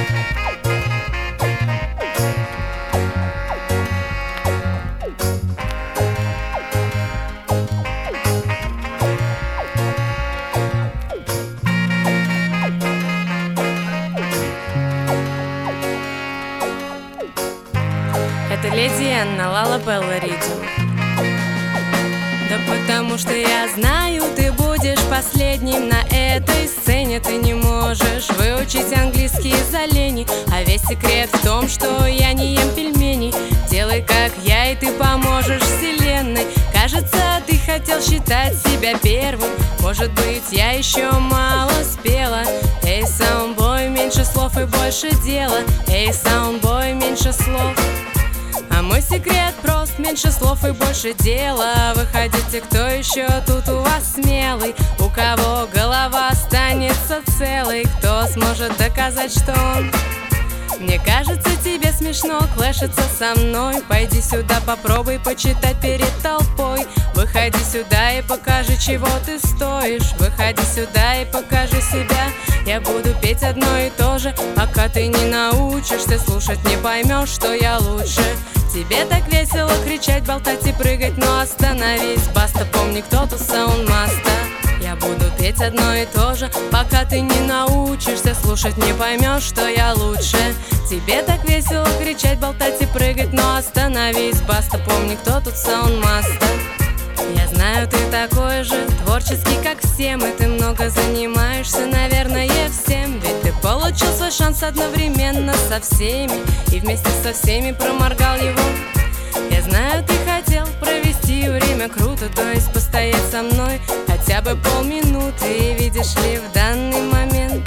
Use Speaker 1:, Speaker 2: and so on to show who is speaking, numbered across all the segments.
Speaker 1: Это Леди Энн на Лалабелла Ридинг. Да потому что я знаю, ты будешь последним на этой сцене. Ты не можешь выучить английский из-за лени, а весь секрет в том, что я не ем пельменей. Делай как я, и ты поможешь вселенной. Кажется, ты хотел считать себя первым. Может быть, я еще мало спела. Эй, саундбой, меньше слов и больше дела. Эй, саундбой, меньше слов. А мой секрет прост: меньше слов и больше дела. Выходите, кто еще тут у вас смелый? У кого голова останется целой? Кто сможет доказать, что он? Мне кажется, тебе смешно клэшиться со мной. Пойди сюда, попробуй почитать перед толпой. Выходи сюда и покажи, чего ты стоишь. Выходи сюда и покажи себя. Я буду петь одно и то же, пока ты не научишься слушать, не поймешь, что я лучше. Тебе так весело кричать, болтать и прыгать, но остановись, баста, помни, кто тут саундмастер. Я буду петь одно и то же, пока ты не научишься слушать, не поймешь, что я лучше. Тебе так весело кричать, болтать и прыгать, но остановись, баста, помни, кто тут саундмастер. Я знаю, ты такой же творческий, как все мы. Ты много занимаешься, наверное, всем. Ведь ты получил свой шанс одновременно со всеми, и вместе со всеми проморгал его. Я знаю, ты хотел провести время круто, то есть постоять со мной хотя бы полминуты. И видишь ли, в данный момент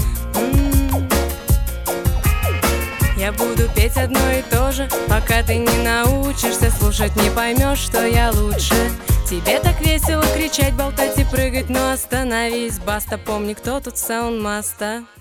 Speaker 1: я буду петь одно и то же, пока ты не научишься слушать, не поймешь, что я лучше. Тебе так весело кричать, болтать и прыгать, но остановись, баста, помни, кто тут саундмастер.